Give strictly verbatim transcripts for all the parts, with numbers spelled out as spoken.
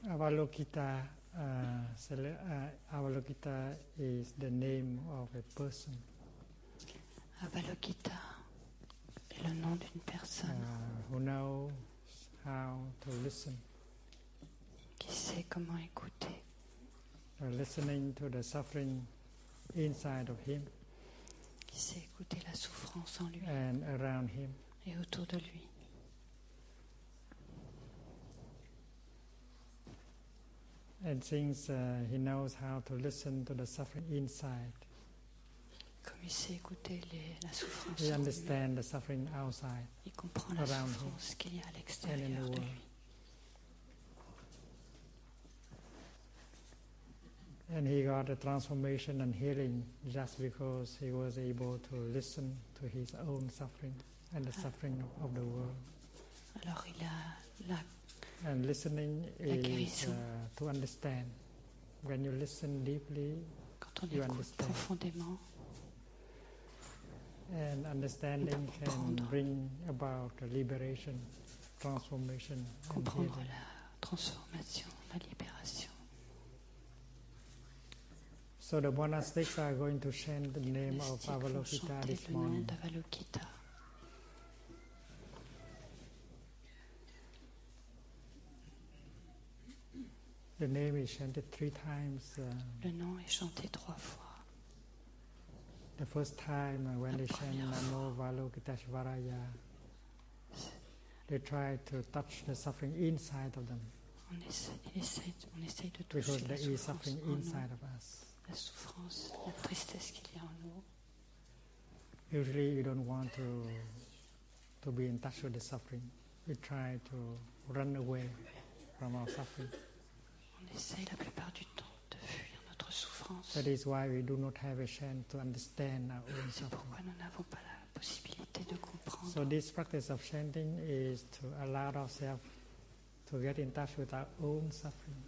Avalokita, uh, uh, Avalokita is the name of a person. Avalokita est le nom d'une personne uh, who knows how to listen. Qui sait comment écouter. Uh, listening to the suffering inside of him. Qui sait écouter la souffrance en lui. And around him. Et autour de lui. And since uh, he knows how to listen to the suffering inside, comme il sait écouter les, la souffrance he en understands lui, the suffering outside, il comprend la around souffrance him, qu'il y a à and in l'extérieur the de world. lui. And he got a transformation and healing just because he was able to listen to his own suffering and the suffering of the world. Alors il a la And listening La is guérison. uh, to understand. When you listen deeply, Quand on you écoute understand. profondément, And understanding can Comprendre. bring about a liberation, transformation, and comprendre healing. la transformation, la libération. So the monastics are going to chant the name of Les monastiques vont Avalokita chanter this le nom morning. d'Avalokita. The name is chanted three times. Uh, Le nom est chanté trois fois. the first time uh, when La they chant première Namo Avalokiteshvaraya, they try to touch the suffering inside of them On essaie, il essaie, on essaye de because toucher la there is souffrance suffering en nous, inside of us. la souffrance, la tristesse qu'il y a en nous. Usually you don't want to to be in touch with the suffering. We try to run away from our suffering. On essaye la plupart du temps de fuir notre souffrance. That is why we do not have a chance to understand our own C'est pourquoi suffering. nous n'avons pas la possibilité de comprendre. So this practice of chanting is to allow ourselves to get in touch with our own suffering.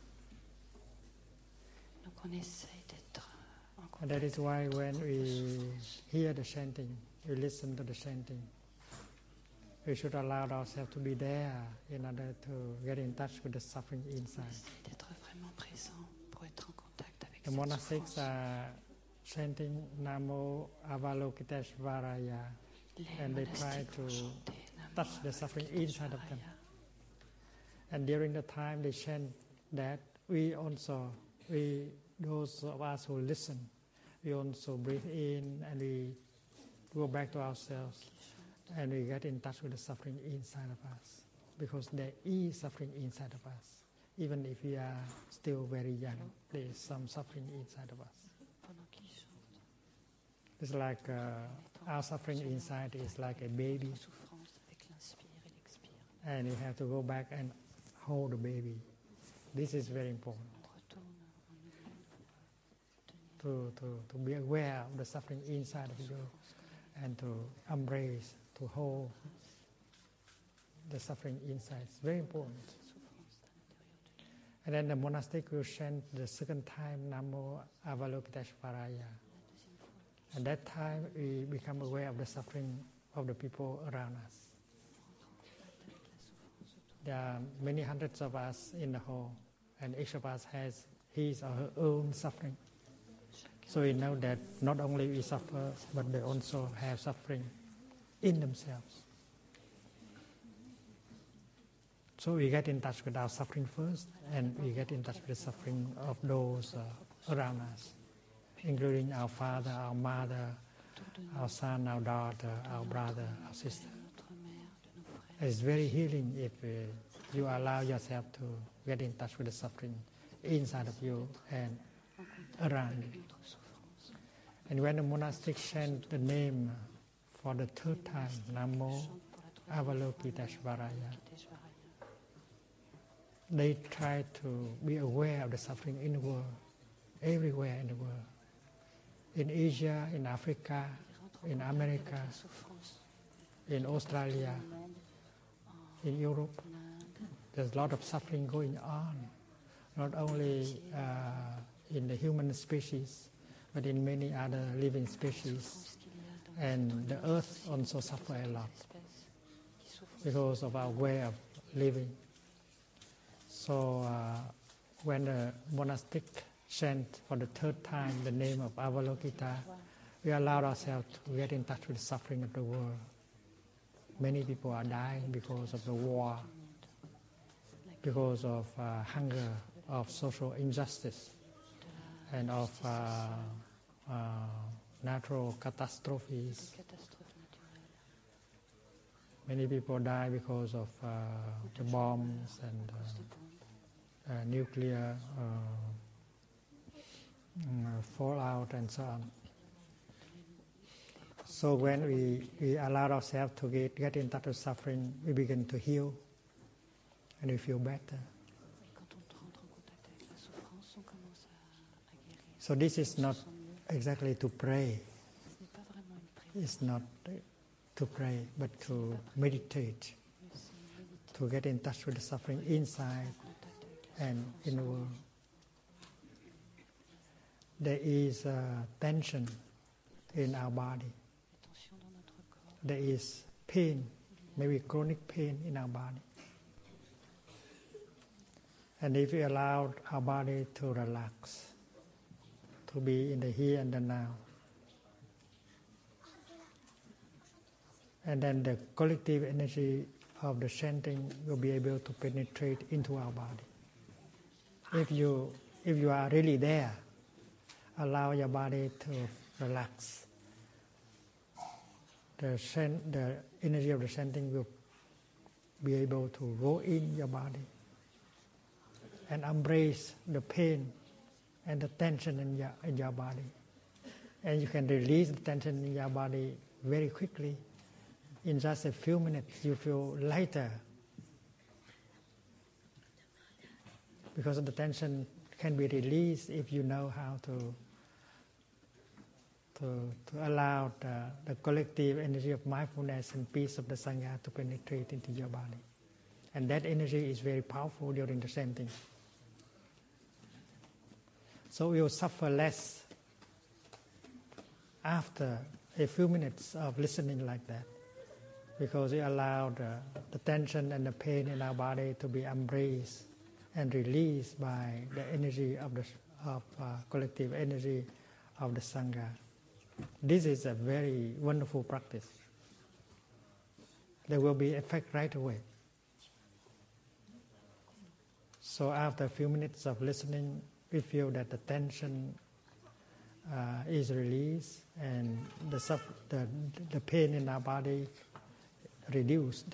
Donc on essaye d'être en And that contact is why avec when notre we souffrance. hear the chanting, we listen to the chanting, we should allow ourselves to be there in order to get in touch with the suffering On inside. essaye d'être vraiment présent pour être en contact avec The cette monastics souffrance. are chanting Namo Avalokiteshvaraya, Les and they try monastiques vont to chanter Namo touch the suffering inside of them. Avalokiteshvaraya. And during the time they chant that, we also, we those of us who listen, we also breathe in and we go back to ourselves and we get in touch with the suffering inside of us, because there is suffering inside of us. Even if we are still very young, there is some suffering inside of us. Pendant qu'ils chantent, It's like uh, our suffering inside is like a baby, souffrance avec l'inspire et l'expire. and you have to go back and hold the baby. This is very important. On retourne en nous, tenir To, to, to be aware of the suffering inside of you and to embrace, to hold the suffering inside. It's very important. la souffrance à l'intérieur de nous. And then the monastic will chant the second time Namo Avalokiteshvaraya. La deuxième fois, At that time we become aware of the suffering of the people around us. on rentre en contact avec la souffrance autour. There are many hundreds of us in the hall, and each of us has his or her own suffering. Chacun So we know that not only we suffer, but they also have suffering in themselves. So we get in touch with our suffering first, and we get in touch with the suffering of those uh, around us, including our father, our mother, autour de nous, our son, our daughter, our brother, our sister. de notre mère, de nos frères. It's very healing if uh, you allow yourself to get in touch with the suffering inside of you and En contact around avec you. notre souffrance. And when the monastic chant the name for the third time, Namo Chante pour la troisième fois, Avalokiteshvaraya, Avalokiteshvaraya. they try to be aware of the suffering in the world, everywhere in the world. In Asia, in Africa, Ils rentrent en in contact avec America, la souffrance in Australia, dans le monde, in Europe. en Inde, There's a lot of suffering going on, not only uh, in the human species, but in many other living species. souffrance qu'il y a dans And the earth also suffer a lot l'espèce qui souffre. because of our way of living. So uh, when a monastic chant for the third time the name of Avalokita, we allow ourselves to get in touch with the suffering of the world. Many people are dying because of the war, because of uh, hunger, of social injustice, and of uh, uh, natural catastrophes. Many people die because of uh, the bombs and uh, uh, nuclear uh, uh, fallout and so on. So when we, we allow ourselves to get, get in touch with suffering, we begin to heal and we feel better. So this is not exactly to pray. It's not to pray, but to meditate, to get in touch with the suffering inside and in the world. There is uh, tension in our body. There is pain, maybe chronic pain in our body. And if we allow our body to relax, to be in the here and the now, and then the collective energy of the chanting will be able to penetrate into our body. If you, if you are really there, allow your body to relax. The, chant, the energy of the chanting will be able to go in your body and embrace the pain and the tension in your, in your body. And you can release the tension in your body very quickly. In just a few minutes, you feel lighter. Because the tension can be released if you know how to To, to allow the, the collective energy of mindfulness and peace of the Sangha to penetrate into your body. And that energy is very powerful during the chanting. So we will suffer less after a few minutes of listening like that, because we allow the, the tension and the pain in our body to be embraced and released by the energy of the of, uh, collective energy of the Sangha. This is a very wonderful practice. There will be effect right away. So after a few minutes of listening, we feel that the tension uh, is released and the, suffer, the, the pain in our body reduced.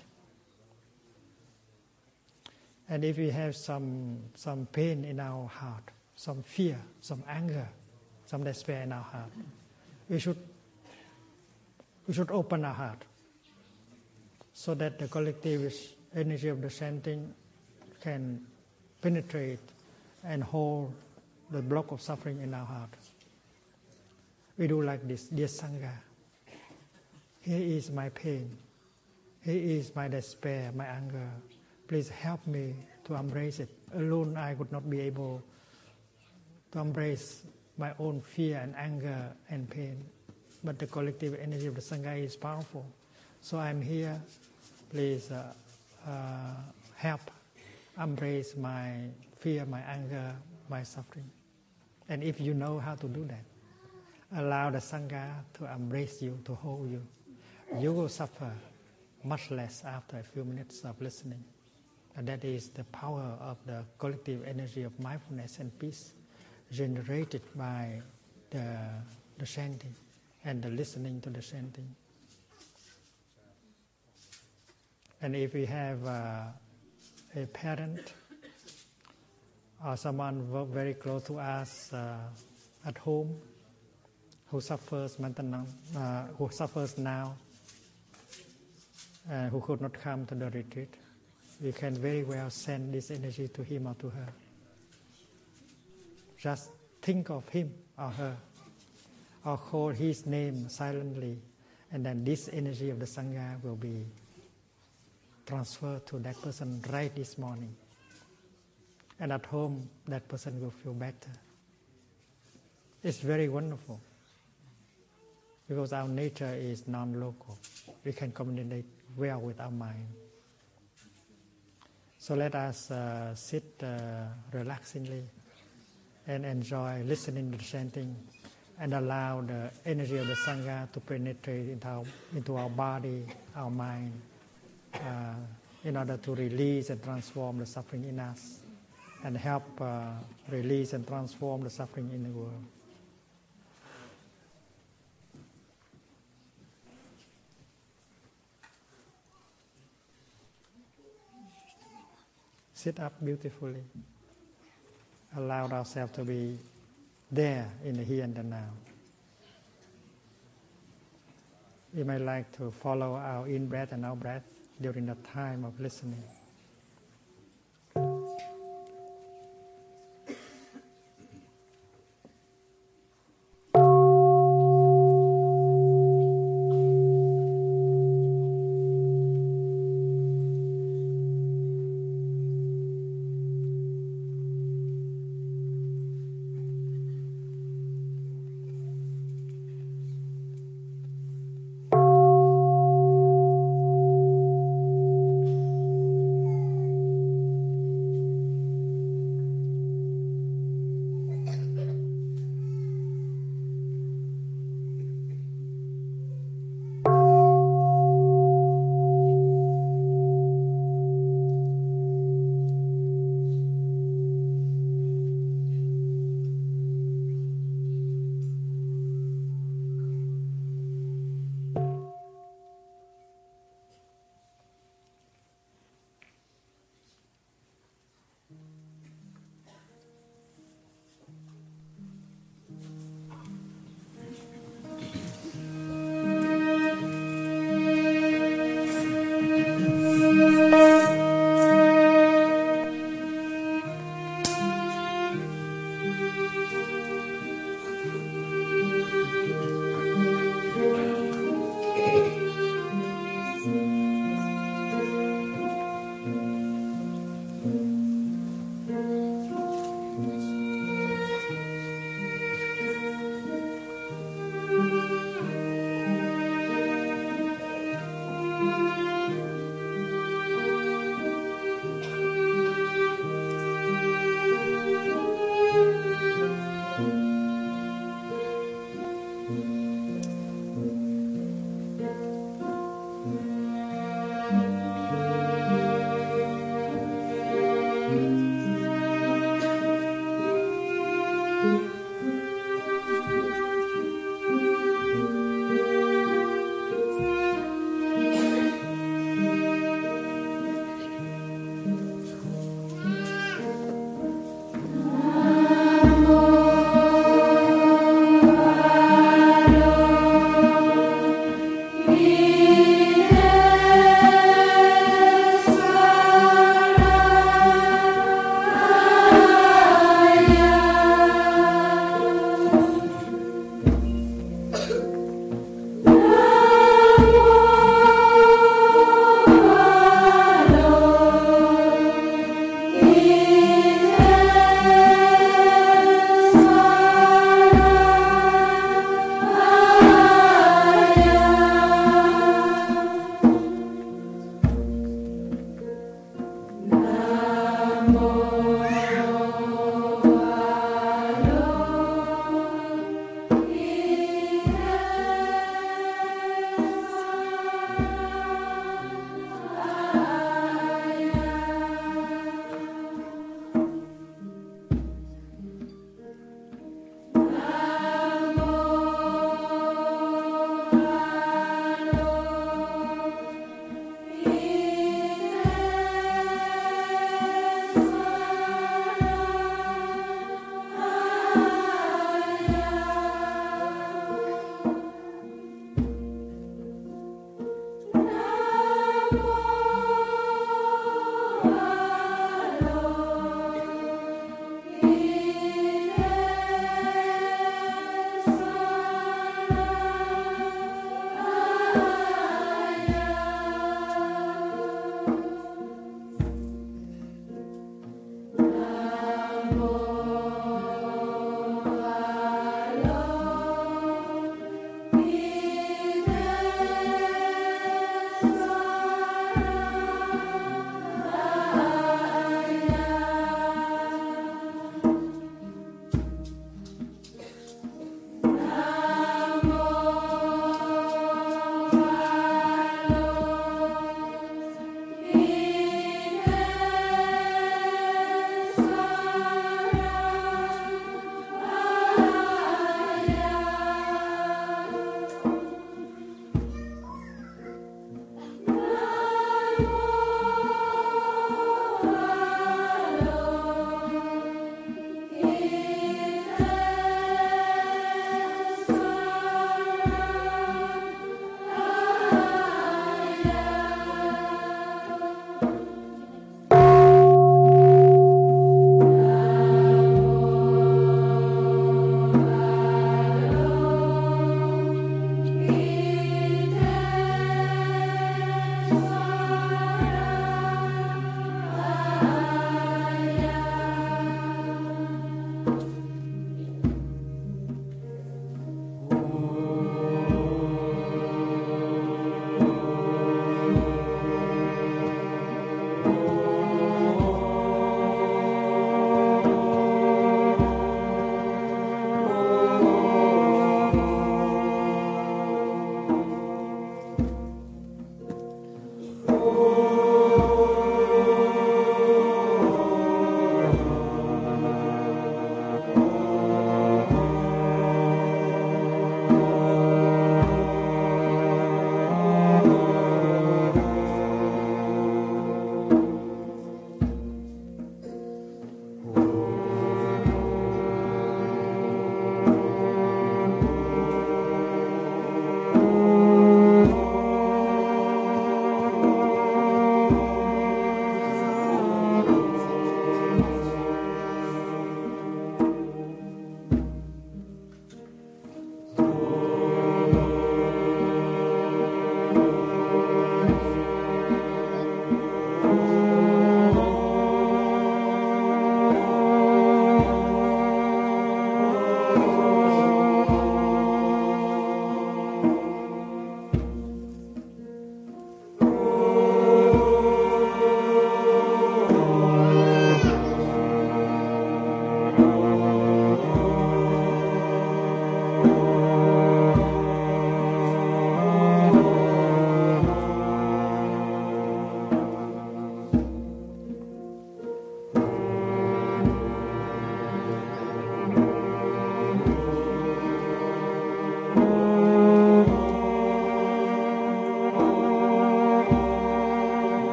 And if we have some, some pain in our heart, some fear, some anger, some despair in our heart, we should, we should open our heart so that the collective energy of the chanting can penetrate and hold the block of suffering in our heart. We do like this: dear Sangha, here is my pain, here is my despair, my anger. Please help me to embrace it. Alone I would not be able to embrace my own fear and anger and pain. But the collective energy of the Sangha is powerful. So I'm here. Please uh, uh, help embrace my fear, my anger, my suffering. And if you know how to do that, allow the Sangha to embrace you, to hold you. You will suffer much less after a few minutes of listening. And that is the power of the collective energy of mindfulness and peace generated by the, the chanting and the listening to the chanting. And if we have uh, a parent or someone very close to us uh, at home who suffers maintenance, uh, who suffers now, uh, who could not come to the retreat, we can very well send this energy to him or to her. Just think of him or her, or call his name silently, and then this energy of the Sangha will be transferred to that person right this morning. And at home, that person will feel better. It's very wonderful, because our nature is non-local. We can communicate well with our mind. So let us uh, sit uh, relaxingly and enjoy listening to the chanting and allow the energy of the Sangha to penetrate into our, into our body, our mind, uh, in order to release and transform the suffering in us and help uh, release and transform the suffering in the world. Sit up beautifully. Allow ourselves to be there in the here and the now. We may like to follow our in-breath and out-breath during the time of listening.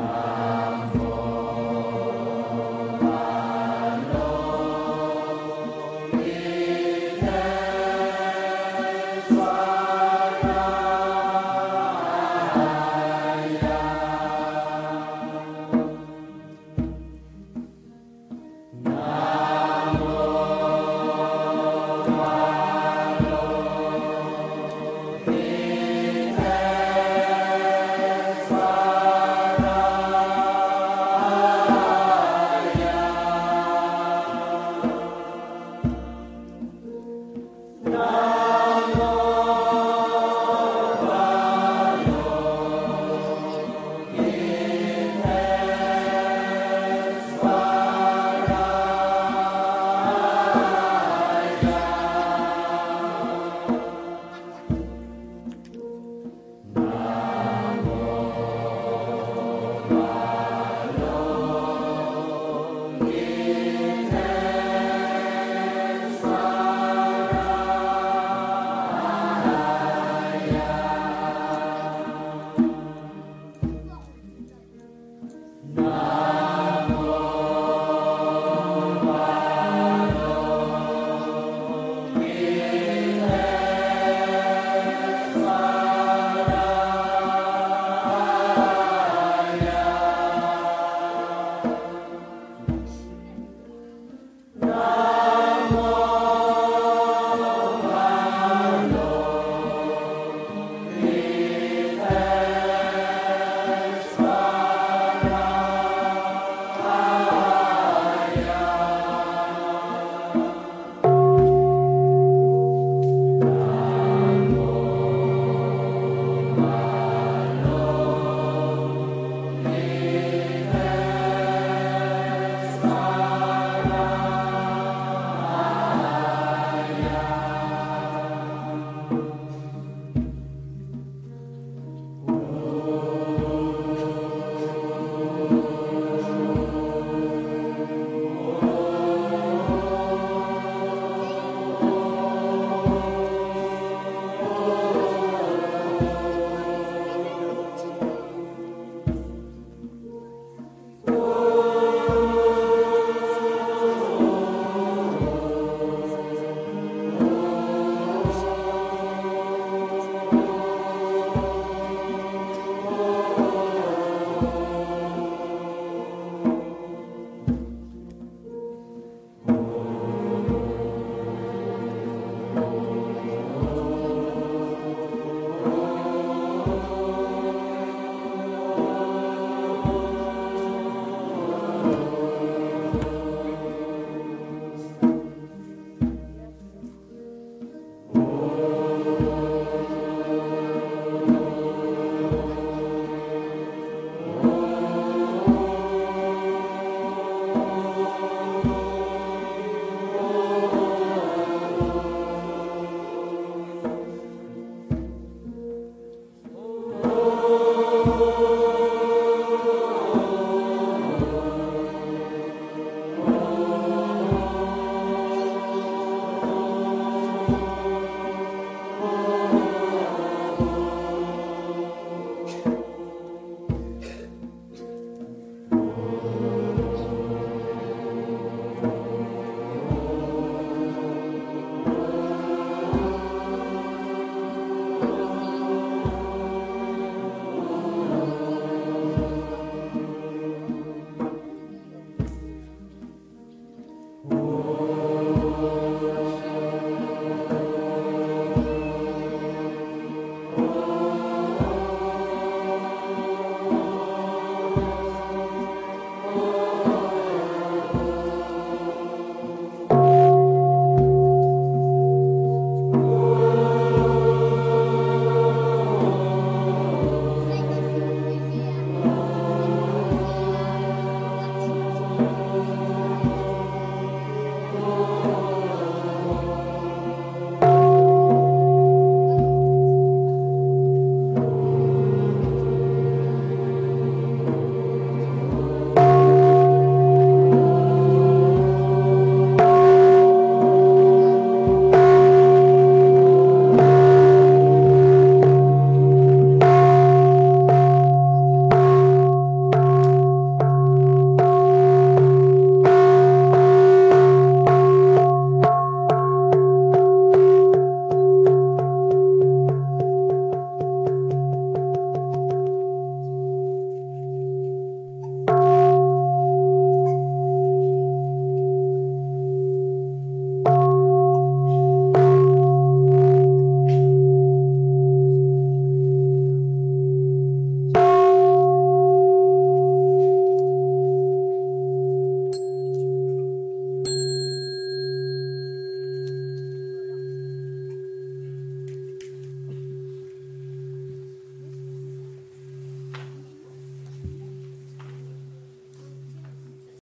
Amen.